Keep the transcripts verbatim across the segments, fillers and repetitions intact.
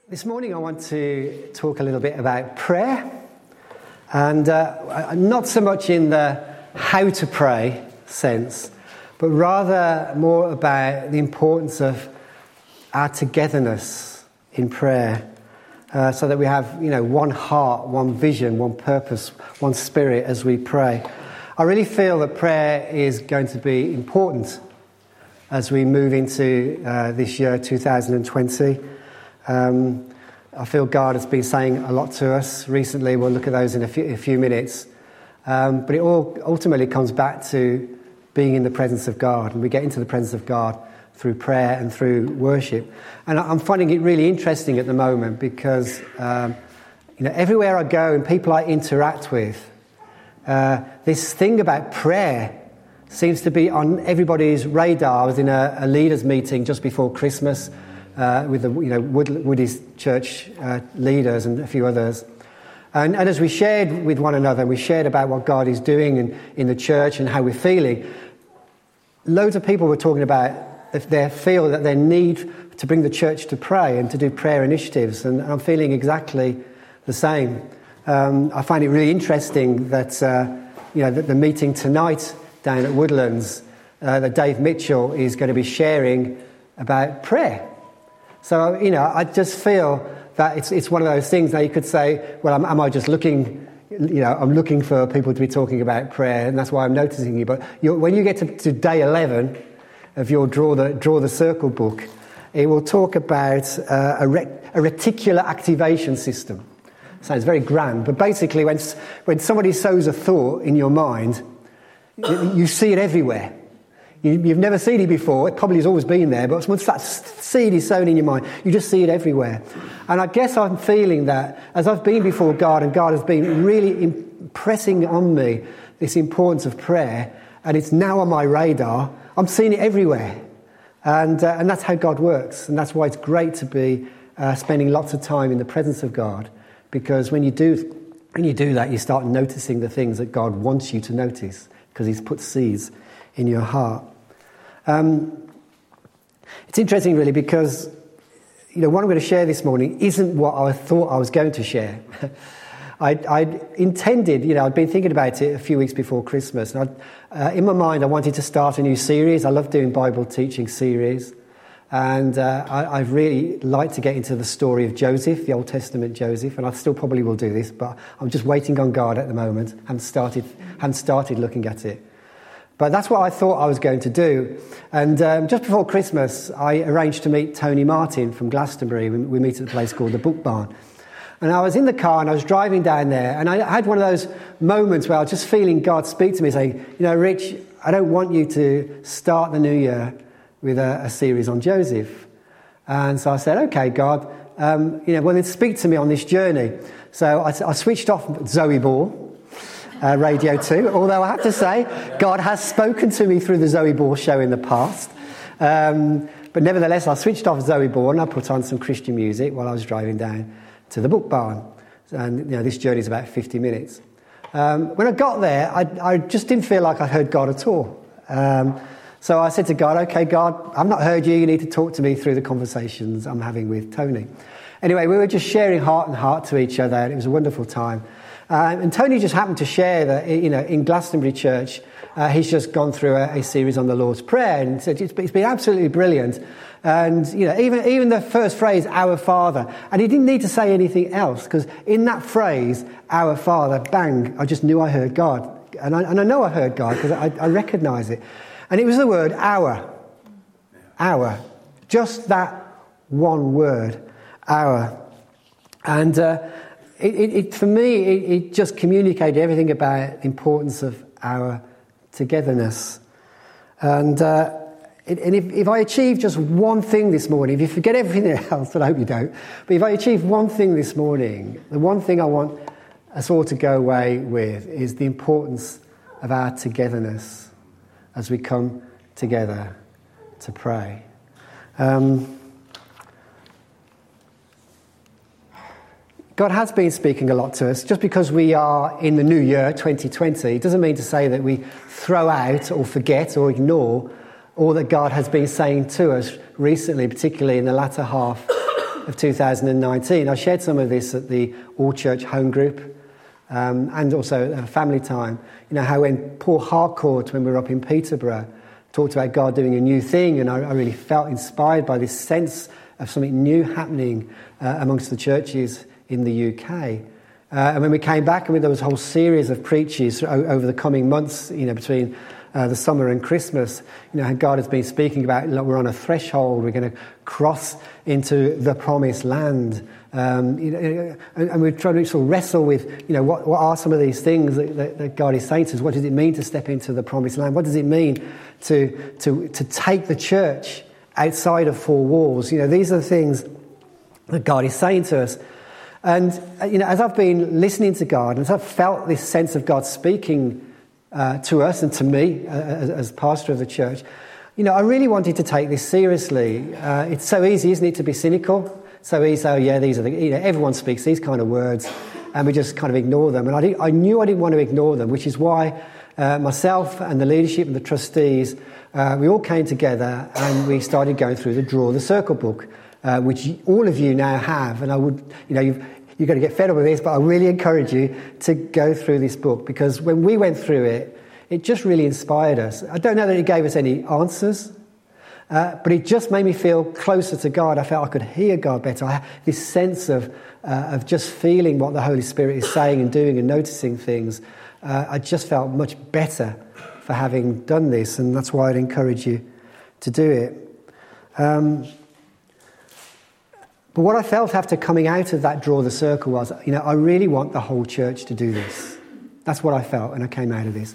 This morning I want to talk a little bit about prayer, and uh, not so much in the how to pray sense, but rather more about the importance of our togetherness in prayer, uh, so that we have, you know, one heart, one vision, one purpose, one spirit as we pray. I really feel that prayer is going to be important as we move into uh, this year, two thousand twenty. Um, I feel God has been saying a lot to us recently. We'll look at those in a few, a few minutes. Um, but it all ultimately comes back to being in the presence of God. And we get into the presence of God through prayer and through worship. And I'm finding it really interesting at the moment because, um, you know, everywhere I go and people I interact with, uh, this thing about prayer seems to be on everybody's radar. I was in a, a leaders' meeting just before Christmas, Uh, with the you know Wood, Woody's church uh, leaders and a few others, and, and as we shared with one another, we shared about what God is doing in, in the church and how we're feeling. Loads of people were talking about if they feel that their need to bring the church to pray and to do prayer initiatives, and I'm feeling exactly the same. Um, I find it really interesting that uh, you know that the meeting tonight down at Woodlands, uh, that Dave Mitchell is going to be sharing about prayer. So, you know, I just feel that it's it's one of those things. Now you could say, well, am, am I just looking, you know, I'm looking for people to be talking about prayer, and that's why I'm noticing you. But you're, when you get to, to day eleven of your Draw the Draw the Circle book, it will talk about uh, a, re- a reticular activation system. Sounds very grand, but basically when, when somebody sows a thought in your mind, you, you see it everywhere. You, you've never seen it before. It probably has always been there, but once that seed is sown in your mind, you just see it everywhere. And I guess I'm feeling that as I've been before God, and God has been really impressing on me this importance of prayer, and it's now on my radar, I'm seeing it everywhere. And uh, and that's how God works. And that's why it's great to be uh, spending lots of time in the presence of God, because when you do when you do that, you start noticing the things that God wants you to notice, because He's put seeds in your heart. Um, it's interesting, really, because you know what I'm going to share this morning isn't what I thought I was going to share. I I'd intended, you know, I'd been thinking about it a few weeks before Christmas, and uh, in my mind I wanted to start a new series. I love doing Bible teaching series, and uh, I, I'd really like to get into the story of Joseph, the Old Testament Joseph, and I still probably will do this, but I'm just waiting on God at the moment. haven't started haven't started looking at it. But that's what I thought I was going to do. And um, just before Christmas, I arranged to meet Tony Martin from Glastonbury. We, we meet at a place called the Book Barn. And I was in the car and I was driving down there, and I had one of those moments where I was just feeling God speak to me saying, you know, Rich, I don't want you to start the new year with a, a series on Joseph. And so I said, okay, God, um, you know, well, then speak to me on this journey. So I, I switched off Zoe Ball. Uh, Radio two, although I have to say, God has spoken to me through the Zoe Ball show in the past. Um, but nevertheless, I switched off Zoe Ball and I put on some Christian music while I was driving down to the Book Barn. And, you know, this journey is about fifty minutes. Um, when I got there, I, I just didn't feel like I heard God at all. Um, so I said to God, okay, God, I've not heard you. You need to talk to me through the conversations I'm having with Tony. Anyway, we were just sharing heart and heart to each other, and it was a wonderful time. Uh, and Tony just happened to share that, you know, in Glastonbury Church, uh, he's just gone through a, a series on the Lord's Prayer, and said it's, it's been absolutely brilliant. And, you know, even even the first phrase, Our Father, and he didn't need to say anything else, because in that phrase, Our Father, bang, I just knew I heard God. And I, and I know I heard God, because I, I recognise it. And it was the word our. Our. Just that one word, our. And uh, It, it, it, for me, it, it just communicated everything about the importance of our togetherness. And, uh, it, and if, if I achieve just one thing this morning, if you forget everything else, and I hope you don't, but if I achieve one thing this morning, the one thing I want us all to go away with is the importance of our togetherness as we come together to pray. Um, God has been speaking a lot to us. Just because we are in the new year, twenty twenty, it doesn't mean to say that we throw out or forget or ignore all that God has been saying to us recently, particularly in the latter half of two thousand nineteen. I shared some of this at the All Church Home Group um, and also uh, Family Time. You know, how when Paul Harcourt, when we were up in Peterborough, talked about God doing a new thing, and I, I really felt inspired by this sense of something new happening uh, amongst the churches in the U K. Uh, and when we came back, I mean, there was a whole series of preachers o- over the coming months, you know, between uh, the summer and Christmas. You know, how God has been speaking about, look, we're on a threshold, we're going to cross into the promised land. Um, you know, and, and we're trying to sort of wrestle with, you know, what, what are some of these things that, that, that God is saying to us? What does it mean to step into the promised land? What does it mean to to to take the church outside of four walls? You know, these are the things that God is saying to us. And, you know, as I've been listening to God, and as I've felt this sense of God speaking uh, to us and to me uh, as, as pastor of the church, you know, I really wanted to take this seriously. Uh, it's so easy, isn't it, to be cynical? So easy, oh yeah, these are the, you know, everyone speaks these kind of words, and we just kind of ignore them. And I, didn't, I knew I didn't want to ignore them, which is why uh, myself and the leadership and the trustees, uh, we all came together and we started going through the Draw the Circle book. Uh, which all of you now have, and I would, you know, you've, you've got to get fed up with this, but I really encourage you to go through this book, because when we went through it, it just really inspired us. I don't know that it gave us any answers, uh, but it just made me feel closer to God. I felt I could hear God better. I had this sense of uh, of just feeling what the Holy Spirit is saying and doing and noticing things. Uh, I just felt much better for having done this, and that's why I'd encourage you to do it. Um, But what I felt after coming out of that Draw the Circle was, you know, I really want the whole church to do this. That's what I felt when I came out of this.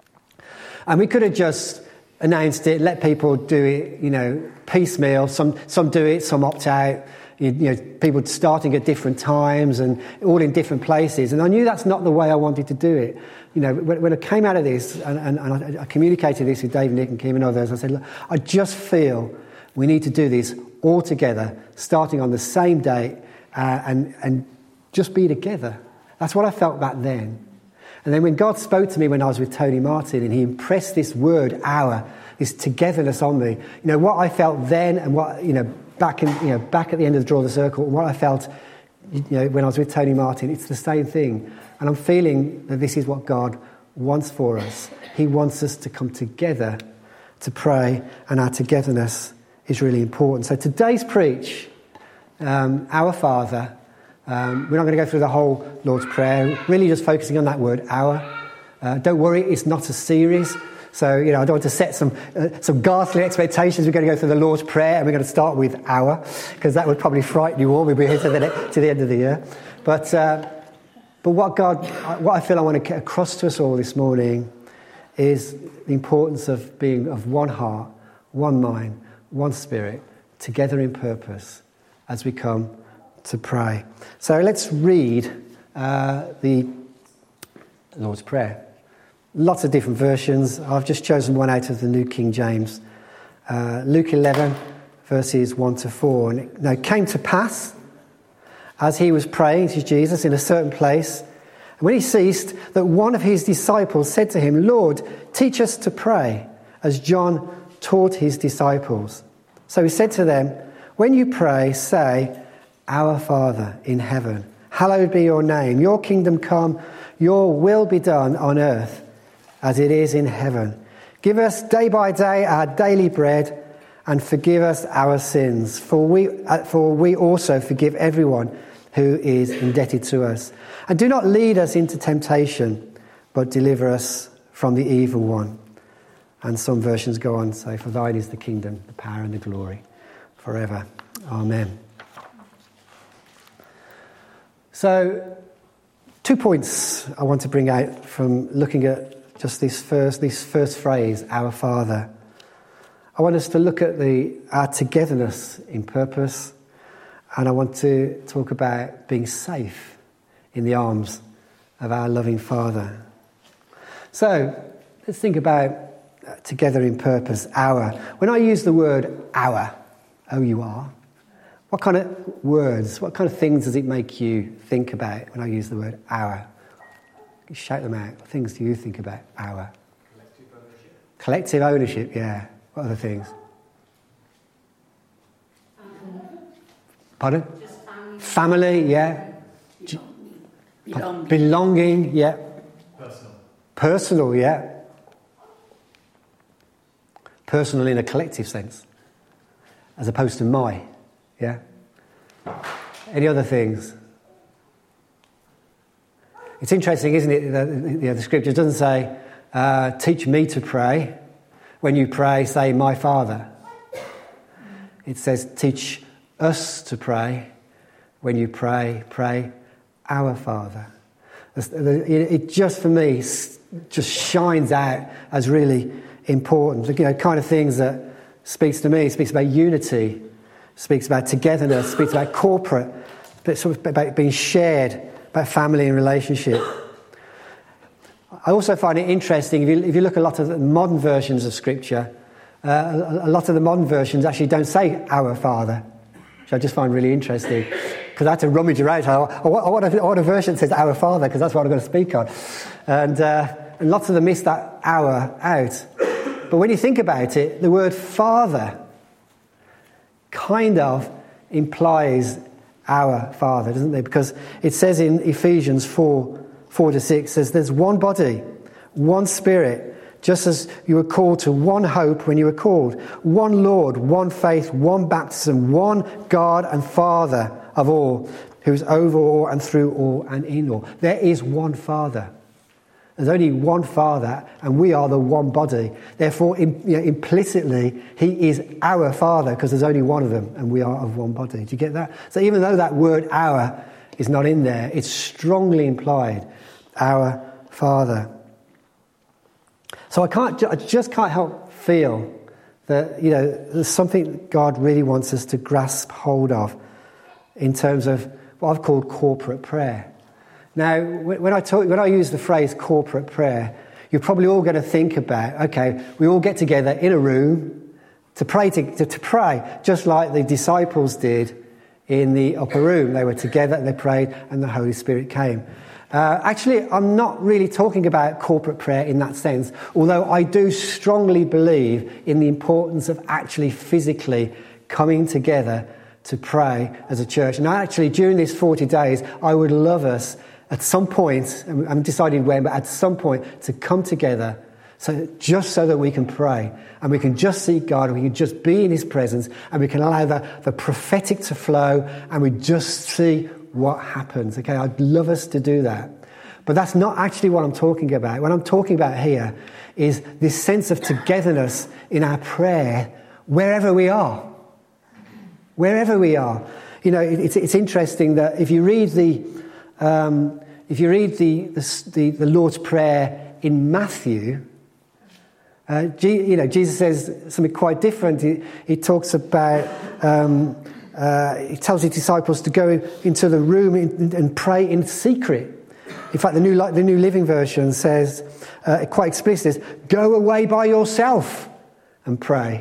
And we could have just announced it, let people do it, you know, piecemeal. Some some do it, some opt out. You, you know, people starting at different times and all in different places. And I knew that's not the way I wanted to do it. You know, when, when I came out of this, and, and, and I, I communicated this with Dave, Nick and Kim and others, I said, look, I just feel we need to do this all together, starting on the same day, uh, and and just be together. That's what I felt back then. And then when God spoke to me when I was with Tony Martin, and he impressed this word, our, this togetherness on me, you know, what I felt then and what, you know, back in, you know, back at the end of the Draw the Circle, what I felt, you know, when I was with Tony Martin, it's the same thing. And I'm feeling that this is what God wants for us. He wants us to come together to pray, and our togetherness is really important. So today's preach, um, Our Father, um, we're not going to go through the whole Lord's Prayer, really just focusing on that word, our. Uh, don't worry, it's not a series. So, you know, I don't want to set some uh, some ghastly expectations. We're going to go through the Lord's Prayer, and we're going to start with our, because that would probably frighten you all. We'll be here to the, to the end of the year. But, uh, but what God, what I feel I want to get across to us all this morning is the importance of being of one heart, one mind, one spirit, together in purpose as we come to pray. So let's read uh, the Lord's Prayer. Lots of different versions. I've just chosen one out of the New King James. Uh, Luke eleven, verses one to four. And it, now, it came to pass, as he was praying to Jesus in a certain place, and when he ceased, that one of his disciples said to him, Lord, teach us to pray, as John taught his disciples. So he said to them, when you pray, say, Our Father in heaven, hallowed be your name. Your kingdom come, your will be done on earth as it is in heaven. Give us day by day our daily bread, and forgive us our sins, for we, uh, for we also forgive everyone who is indebted to us. And do not lead us into temptation, but deliver us from the evil one. And some versions go on to say, for thine is the kingdom, the power and the glory, forever. Amen. So, two points I want to bring out from looking at just this first, this first phrase, Our Father. I want us to look at the our togetherness in purpose, and I want to talk about being safe in the arms of our loving Father. So, let's think about together in purpose, our. When I use the word our, O U R, what kind of words, what kind of things does it make you think about when I use the word our? Shout them out. What things do you think about our? Collective ownership. Collective ownership, yeah. What other things? Um, Pardon? Just Family, yeah. Belonging. Belonging, yeah. Personal. Personal, yeah. Personal in a collective sense, as opposed to my, yeah. Any other things? It's interesting, isn't it? The, the, the scripture doesn't say, uh, teach me to pray. When you pray, say, my Father. It says, teach us to pray. When you pray, pray, our Father. It just, for me, just shines out as really important. You know, kind of things that speaks to me. It speaks about unity, speaks about togetherness, speaks about corporate, but sort of about being shared, about family and relationship. I also find it interesting, if you, if you look at a lot of the modern versions of Scripture, uh, a, a lot of the modern versions actually don't say our Father, which I just find really interesting, because I had to rummage around. I, I, want, I want a version that says our Father, because that's what I'm going to speak on. And, uh, and lots of them miss that our out. But when you think about it, the word Father kind of implies our Father, doesn't it? Because it says in Ephesians four, four to six, says there's one body, one Spirit, just as you were called to one hope when you were called, one Lord, one faith, one baptism, one God and Father of all, who is over all and through all and in all. There is one Father. There's only one Father, and we are the one body. Therefore, in, you know, implicitly, he is our Father, because there's only one of them, and we are of one body. Do you get that? So even though that word our is not in there, it's strongly implied, our Father. So I can't, I just can't help feel that, you know, there's something God really wants us to grasp hold of in terms of what I've called corporate prayer. Now, when I talk, when I use the phrase corporate prayer, you're probably all going to think about, okay, we all get together in a room to pray, to, to, to pray, just like the disciples did in the upper room. They were together and they prayed and the Holy Spirit came. Uh, actually, I'm not really talking about corporate prayer in that sense, although I do strongly believe in the importance of actually physically coming together to pray as a church. And actually, during these forty days, I would love us at some point, and I'm deciding when, but at some point to come together so just so that we can pray and we can just seek God and we can just be in his presence and we can allow the, the prophetic to flow and we just see what happens. Okay, I'd love us to do that. But that's not actually what I'm talking about. What I'm talking about here is this sense of togetherness in our prayer wherever we are. Wherever we are. You know, it's, it's interesting that if you read the Um, if you read the, the, the Lord's Prayer in Matthew, uh, G, you know, Jesus says something quite different. He, he talks about, um, uh, he tells his disciples to go into the room and, and pray in secret. In fact, the New, the New Living Version says, uh, quite explicit, go away by yourself and pray.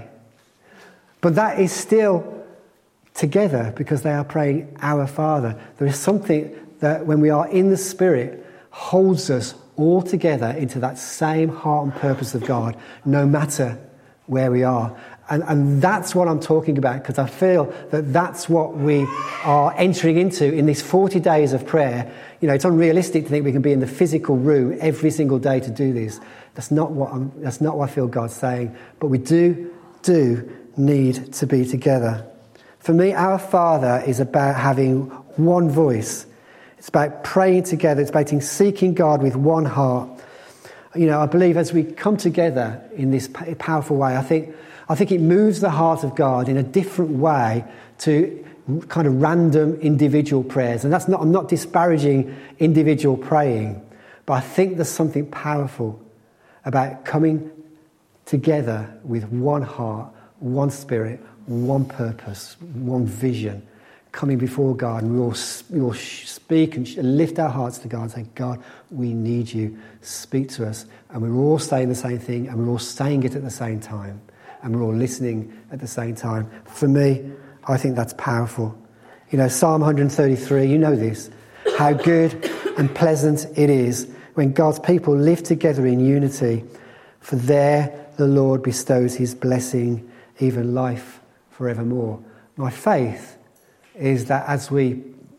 But that is still together because they are praying our Father. There is something that when we are in the Spirit holds us all together into that same heart and purpose of God, no matter where we are. And, and that's what I'm talking about, because I feel that that's what we are entering into in these forty days of prayer. You know, it's unrealistic to think we can be in the physical room every single day to do this. That's not what I'm, that's not what I feel God's saying. But we do, do need to be together. For me, our Father is about having one voice. It's about praying together. It's about seeking God with one heart. You know, I believe as we come together in this powerful way, I think, I think it moves the heart of God in a different way to kind of random individual prayers. And that's not, I'm not disparaging individual praying, but I think there's something powerful about coming together with one heart, one spirit, one purpose, one vision, coming before God, and we all, we all speak and lift our hearts to God and say, God, we need you. Speak to us. And we're all saying the same thing, and we're all saying it at the same time, and we're all listening at the same time. For me, I think that's powerful. You know, Psalm one thirty-three, you know this, how good and pleasant it is when God's people live together in unity, for there the Lord bestows his blessing, even life forevermore. My faith is that as we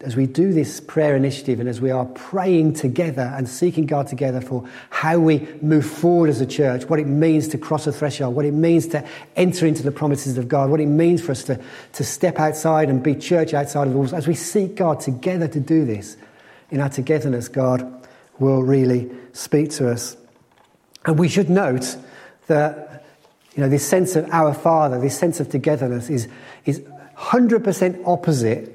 as we do this prayer initiative and as we are praying together and seeking God together for how we move forward as a church, what it means to cross a threshold, what it means to enter into the promises of God, what it means for us to, to step outside and be church outside of the walls, as we seek God together to do this, in our togetherness, God will really speak to us. And we should note that, you know, this sense of our Father, this sense of togetherness is, is one hundred percent opposite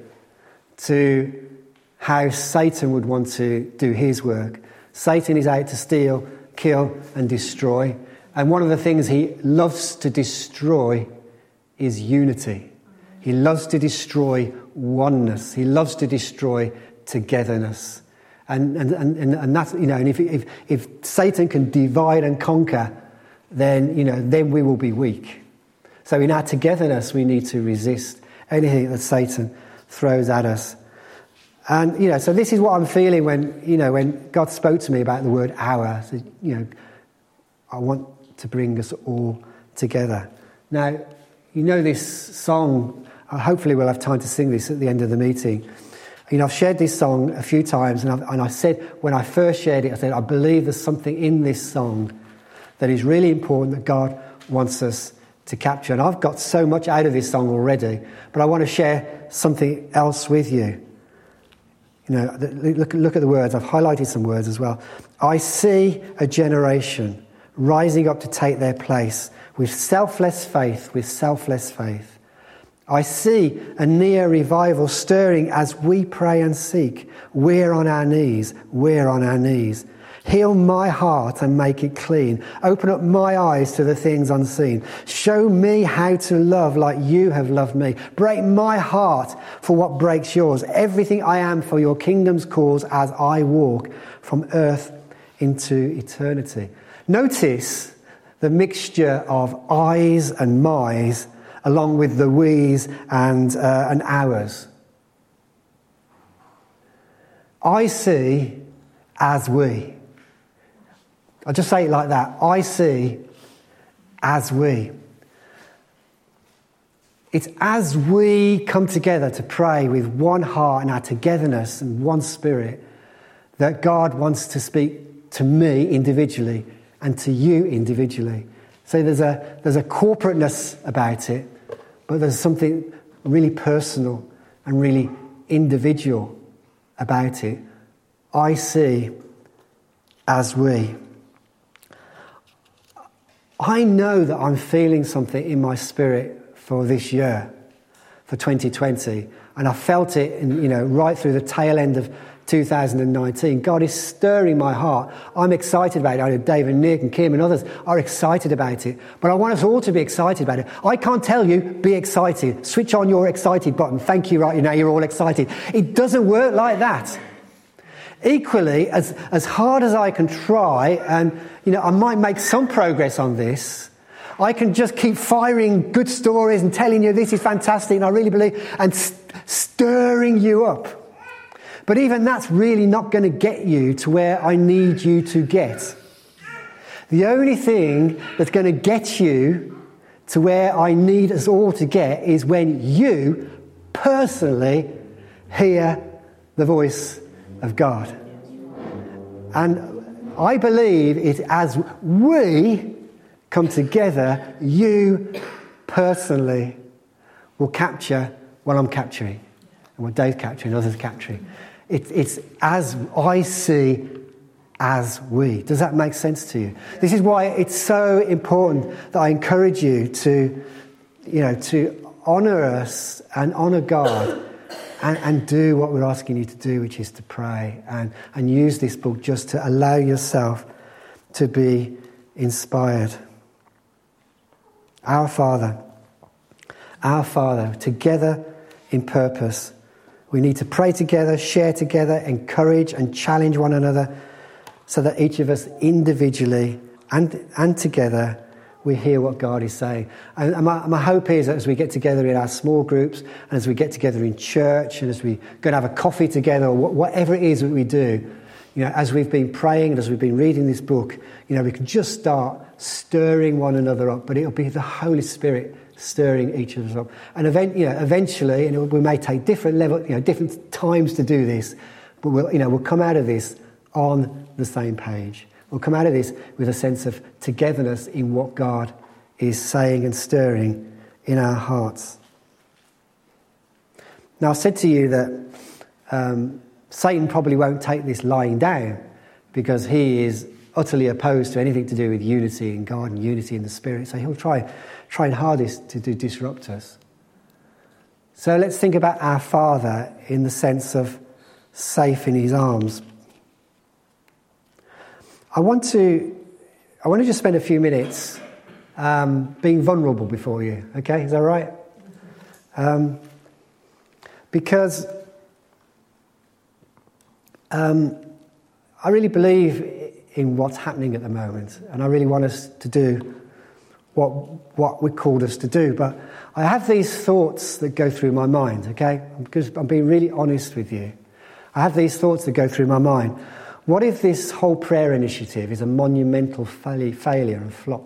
to how Satan would want to do his work. Satan is out to steal, kill, and destroy. And one of the things he loves to destroy is unity. He loves to destroy oneness. He loves to destroy togetherness. And and and, and that's, you know, and if, if if Satan can divide and conquer, then, you know, then we will be weak. So in our togetherness, we need to resist anything that Satan throws at us. And, you know, so this is what I'm feeling when, you know, when God spoke to me about the word our. So, you know, I want to bring us all together. Now, you know this song, hopefully we'll have time to sing this at the end of the meeting. You know, I've shared this song a few times, and, I've, and I said, when I first shared it, I said, I believe there's something in this song that is really important that God wants us to capture. And I've got so much out of this song already, but I want to share something else with you. You know, look, look at the words. I've highlighted some words as well. I see a generation rising up to take their place with selfless faith, with selfless faith. I see a near revival stirring as we pray and seek. We're on our knees. We're on our knees. Heal my heart and make it clean. Open up my eyes to the things unseen. Show me how to love like you have loved me. Break my heart for what breaks yours. Everything I am for your kingdom's cause as I walk from earth into eternity. Notice the mixture of I's and my's along with the we's and, uh, and ours. I see as we. I'll just say it like that. I see as we. It's as we come together to pray with one heart and our togetherness and one spirit that God wants to speak to me individually and to you individually. So there's a there's a corporateness about it, but there's something really personal and really individual about it. I see as we. I know that I'm feeling something in my spirit for this year, for twenty twenty, and I felt it, in, you know, right through the tail end of two thousand nineteen. God is stirring my heart. I'm excited about it. I know Dave and Nick and Kim and others are excited about it, but I want us all to be excited about it. I can't tell you, be excited. Switch on your excited button. Thank you, right? You know, you're all excited. It doesn't work like that. Equally, as, as hard as I can try, and, you know, I might make some progress on this, I can just keep firing good stories and telling you this is fantastic and I really believe, and st- stirring you up. But even that's really not going to get you to where I need you to get. The only thing that's going to get you to where I need us all to get is when you personally hear the voice of God. And I believe it as we come together, you personally will capture what I'm capturing and what Dave's capturing, others are capturing. It, it's as I see as we. Does that make sense to you? This is why it's so important that I encourage you to, you know, to honour us and honour God. And, and do what we're asking you to do, which is to pray and, and use this book just to allow yourself to be inspired. Our Father, our Father, together in purpose. We need to pray together, share together, encourage and challenge one another so that each of us individually and, and together we hear what God is saying. And my, my hope is that as we get together in our small groups and as we get together in church and as we go and have a coffee together or whatever it is that we do, you know, as we've been praying and as we've been reading this book, you know, we can just start stirring one another up. But it'll be the Holy Spirit stirring each of us up. And event, you know, eventually, and we may take different level, you know, different times to do this, but we'll, you know, we'll come out of this on the same page. We'll come out of this with a sense of togetherness in what God is saying and stirring in our hearts. Now, I said to you that um, Satan probably won't take this lying down because he is utterly opposed to anything to do with unity in God and unity in the Spirit. So he'll try, try hardest to, to disrupt us. So let's think about our Father in the sense of safe in his arms. I want to, I want to just spend a few minutes um, being vulnerable before you. Okay, is that right? Um, because um, I really believe in what's happening at the moment, and I really want us to do what what we called us to do. But I have these thoughts that go through my mind. Okay, because I'm being really honest with you. I have these thoughts that go through my mind. What if this whole prayer initiative is a monumental fail- failure and flop?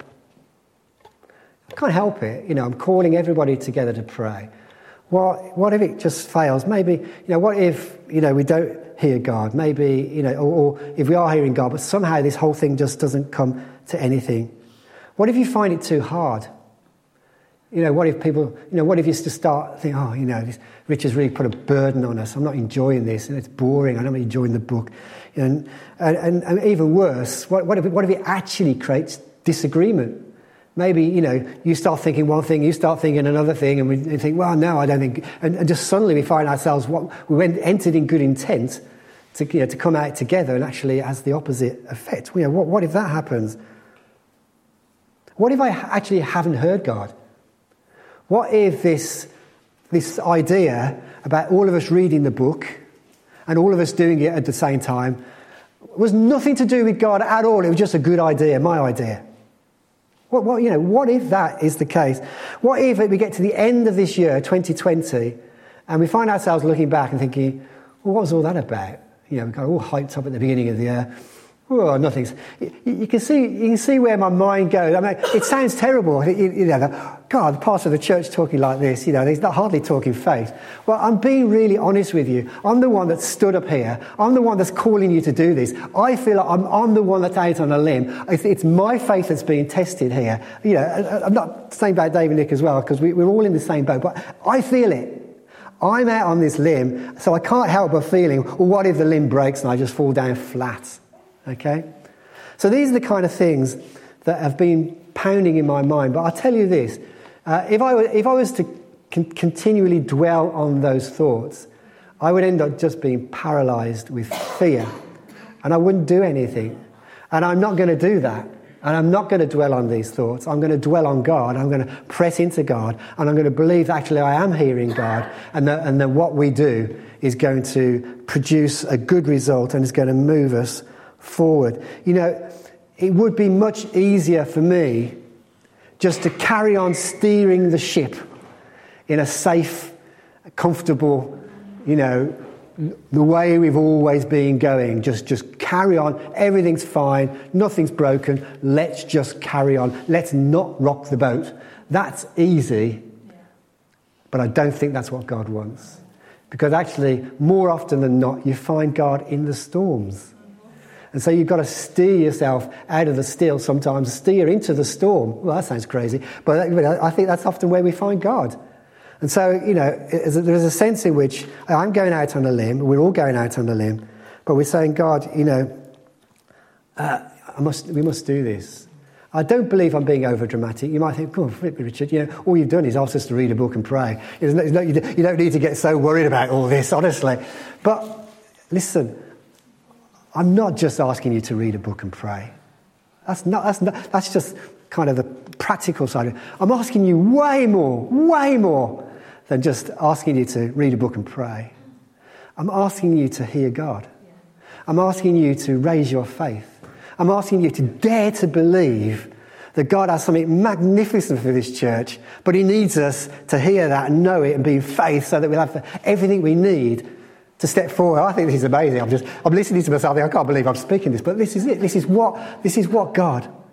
I can't help it. You know, I'm calling everybody together to pray. What, what if it just fails? Maybe, you know, what if, you know, we don't hear God? Maybe, you know, or, or if we are hearing God, but somehow this whole thing just doesn't come to anything. What if you find it too hard? You know, what if people, you know, what if you just start thinking, oh, you know, this, Richard's really put a burden on us. I'm not enjoying this, and it's boring. I'm not enjoying the book. And, and, and even worse, what, what, if, what if it actually creates disagreement? Maybe, you know, you start thinking one thing, you start thinking another thing, and we think, well, no, I don't think... And, and just suddenly we find ourselves, what we went, entered in good intent to, you know, to come out together, and actually it has the opposite effect. You know, what, what if that happens? What if I actually haven't heard God? What if this, this idea about all of us reading the book and all of us doing it at the same time was nothing to do with God at all? It was just a good idea, my idea. What, what, you know, what if that is the case? What if we get to the end of this year, twenty twenty, and we find ourselves looking back and thinking, well, what was all that about? You know, we got all hyped up at the beginning of the year. Oh, nothing's. You, you can see, you can see where my mind goes. I mean, it sounds terrible. You, you know, God, the pastor of the church talking like this. You know, he's not hardly talking faith. Well, I'm being really honest with you. I'm the one that stood up here. I'm the one that's calling you to do this. I feel like I'm, I'm the one that's out on a limb. It's, it's my faith that's being tested here. You know, I'm not saying about Dave and Nick as well, because we, we're all in the same boat. But I feel it. I'm out on this limb, so I can't help but feeling, well, what if the limb breaks and I just fall down flat? Okay? So these are the kind of things that have been pounding in my mind. But I'll tell you this. Uh, if, I were, if I was to con- continually dwell on those thoughts, I would end up just being paralysed with fear. And I wouldn't do anything. And I'm not going to do that. And I'm not going to dwell on these thoughts. I'm going to dwell on God. I'm going to press into God. And I'm going to believe that actually I am hearing God. And that, and that what we do is going to produce a good result and is going to move us forward. You know, it would be much easier for me just to carry on steering the ship in a safe, comfortable, you know, the way we've always been going. Just, just carry on. Everything's fine. Nothing's broken. Let's just carry on. Let's not rock the boat. That's easy, but I don't think that's what God wants. Because actually, more often than not, you find God in the storms. And so you've got to steer yourself out of the still sometimes, steer into the storm. Well, that sounds crazy, but I think that's often where we find God. And so, you know, there's a sense in which I'm going out on a limb, we're all going out on a limb, but we're saying, God, you know, uh, I must, we must do this. I don't believe I'm being over-dramatic. You might think, come on, flip me, Richard, you know, all you've done is ask us to read a book and pray. You don't need to get so worried about all this, honestly. But listen, I'm not just asking you to read a book and pray. That's not. That's not. That's just kind of the practical side of it. I'm asking you way more, way more than just asking you to read a book and pray. I'm asking you to hear God. I'm asking you to raise your faith. I'm asking you to dare to believe that God has something magnificent for this church, but he needs us to hear that and know it and be in faith so that we'll have everything we need to step forward. I think this is amazing. I'm just, I'm listening to myself. I can't believe I'm speaking this, but this is it. This is what, this is what God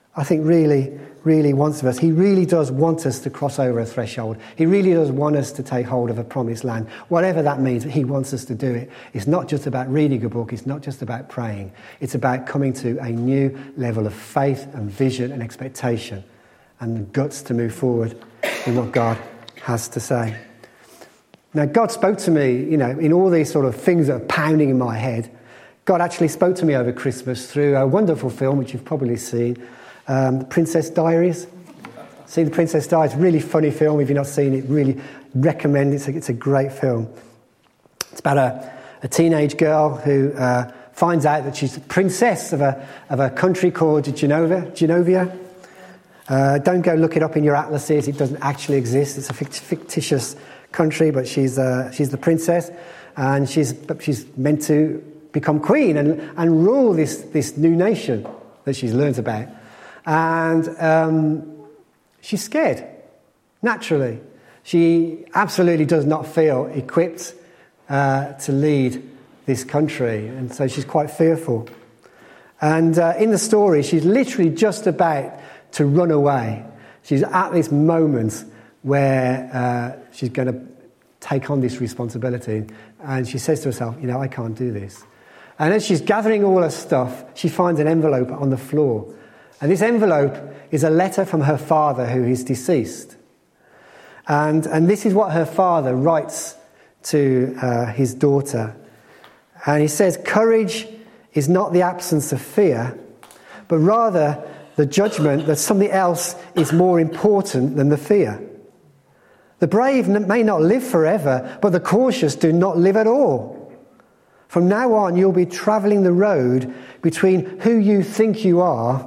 I think really, really wants of us. He really does want us to cross over a threshold. He really does want us to take hold of a promised land. Whatever that means, he wants us to do it. It's not just about reading a book. It's not just about praying. It's about coming to a new level of faith and vision and expectation and the guts to move forward in what God has to say. Now, God spoke to me, you know, in all these sort of things that are pounding in my head. God actually spoke to me over Christmas through a wonderful film, which you've probably seen, um, The Princess Diaries. See The Princess Diaries, really funny film. If you've not seen it, really recommend it. It's a, it's a great film. It's about a, a teenage girl who uh, finds out that she's the princess of a of a country called Genovia. Genovia. Uh, don't go look it up in your atlases. It doesn't actually exist. It's a fictitious country, but she's uh, she's the princess, and she's she's meant to become queen and and rule this this new nation that she's learned about, and um, she's scared. Naturally, she absolutely does not feel equipped uh, to lead this country, and so she's quite fearful. And uh, in the story, she's literally just about to run away. She's at this moment where uh, she's going to take on this responsibility, and she says to herself, you know, I can't do this. And as she's gathering all her stuff, she finds an envelope on the floor. And this envelope is a letter from her father, who is deceased. And, and this is what her father writes to uh, his daughter. And he says, courage is not the absence of fear, but rather the judgment that something else is more important than the fear. The brave may not live forever, but the cautious do not live at all. From now on, you'll be travelling the road between who you think you are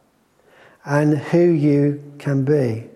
and who you can be.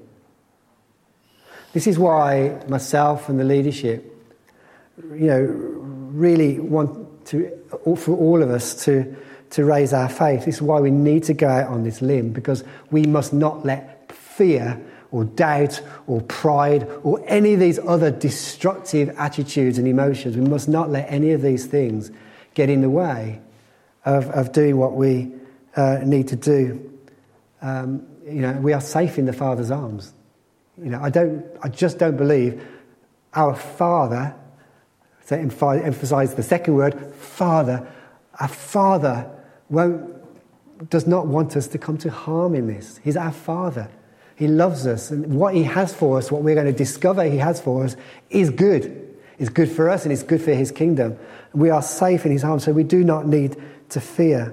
This is why myself and the leadership, you know, really want to, for all of us to to raise our faith. This is why we need to go out on this limb, because we must not let fear or doubt or pride or any of these other destructive attitudes and emotions, we must not let any of these things get in the way of, of doing what we uh, need to do. Um, you know, we are safe in the Father's arms. You know, I don't, I just don't believe our Father, to emphasize the second word, Father, our Father won't, does not want us to come to harm in this. He's our Father. He loves us, and what he has for us, what we're going to discover he has for us, is good. It's good for us, and it's good for his kingdom. We are safe in his arms, so we do not need to fear.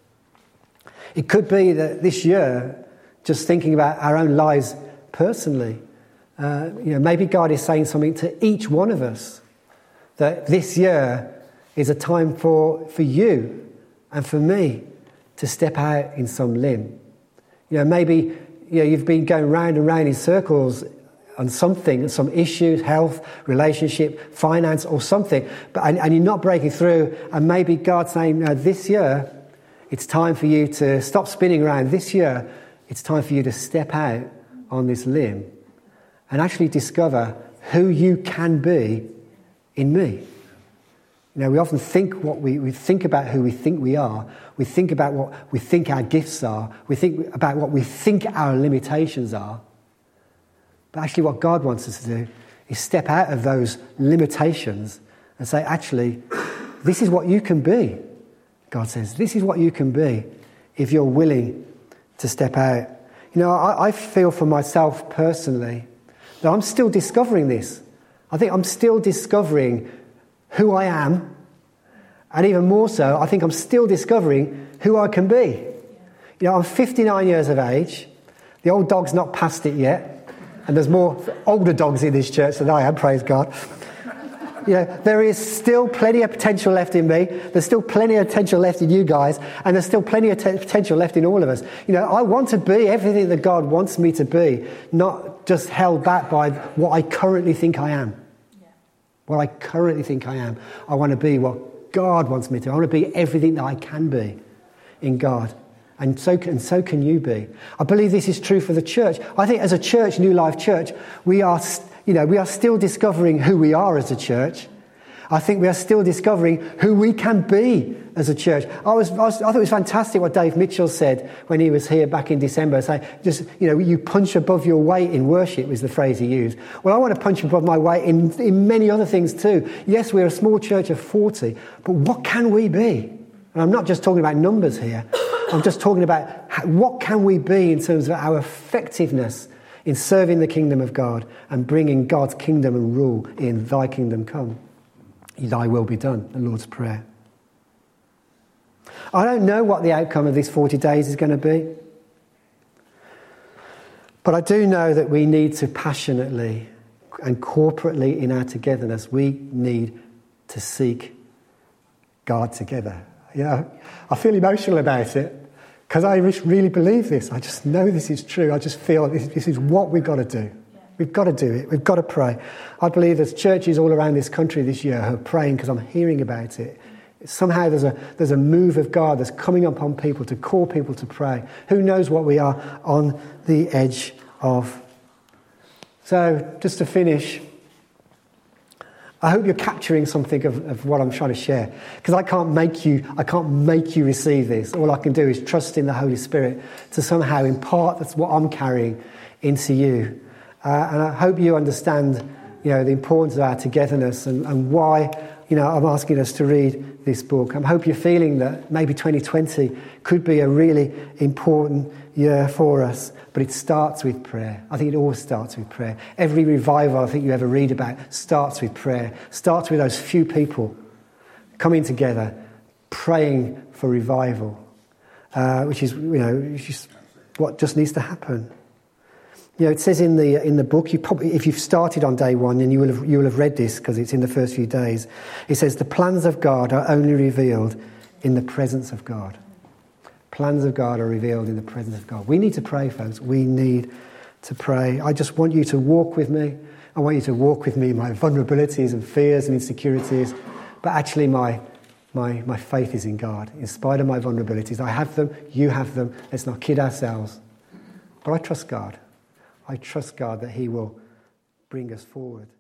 It could be that this year, just thinking about our own lives personally, uh, you know, maybe God is saying something to each one of us, that this year is a time for, for you and for me to step out in some limb. You know, maybe you know, you've been going round and round in circles on something, some issue, health, relationship, finance, or something, but and, and you're not breaking through, and maybe God's saying, no, this year, it's time for you to stop spinning around. This year, it's time for you to step out on this limb and actually discover who you can be in me. You know, we often think what we, we think about who we think we are. We think about what we think our gifts are. We think about what we think our limitations are. But actually what God wants us to do is step out of those limitations and say, actually, this is what you can be. God says, this is what you can be if you're willing to step out. You know, I, I feel for myself personally that I'm still discovering this. I think I'm still discovering who I am, and even more so, I think I'm still discovering who I can be. You know, I'm fifty-nine years of age. The old dog's not past it yet, and there's more older dogs in this church than I am, praise God. You know, there is still plenty of potential left in me. There's still plenty of potential left in you guys, and there's still plenty of te- potential left in all of us. You know, I want to be everything that God wants me to be, not just held back by what I currently think I am. What I currently think I am. I want to be what God wants me to. I want to be everything that I can be in God. And so, and so can you be. I believe this is true for the church. I think as a church, New Life Church, we are, you know, we are still discovering who we are as a church. I think we are still discovering who we can be as a church. I was, I, was, I thought it was fantastic what Dave Mitchell said when he was here back in December, saying, just, you know, you punch above your weight in worship was the phrase he used. Well, I want to punch above my weight in, in many other things too. Yes, we're a small church of forty, but what can we be? And I'm not just talking about numbers here. I'm just talking about how, what can we be in terms of our effectiveness in serving the kingdom of God and bringing God's kingdom and rule in thy kingdom come. Thy will be done, the Lord's Prayer. I don't know what the outcome of these forty days is going to be. But I do know that we need to passionately and corporately in our togetherness, we need to seek God together. You know, I feel emotional about it because I really believe this. I just know this is true. I just feel this, this is what we've got to do. We've got to do it. We've got to pray. I believe there's churches all around this country this year who are praying because I'm hearing about it. Somehow there's a there's a move of God that's coming upon people to call people to pray. Who knows what we are on the edge of. So just to finish, I hope you're capturing something of, of what I'm trying to share. Because I can't make you I can't make you receive this. All I can do is trust in the Holy Spirit to somehow impart that's what I'm carrying into you. Uh, and I hope you understand, you know, the importance of our togetherness and, and why, you know, I'm asking us to read this book. I hope you're feeling that maybe twenty twenty could be a really important year for us. But it starts with prayer. I think it always starts with prayer. Every revival I think you ever read about starts with prayer. Starts with those few people coming together, praying for revival, uh, which is, you know, which is what just needs to happen. You know, it says in the in the book, you probably, if you've started on day one, then you will have you will have read this because it's in the first few days. It says the plans of God are only revealed in the presence of God. Plans of God are revealed in the presence of God. We need to pray, folks. We need to pray. I just want you to walk with me. I want you to walk with me my vulnerabilities and fears and insecurities, but actually my my my faith is in God. In spite of my vulnerabilities, I have them. You have them. Let's not kid ourselves. But I trust God. I trust God that he will bring us forward.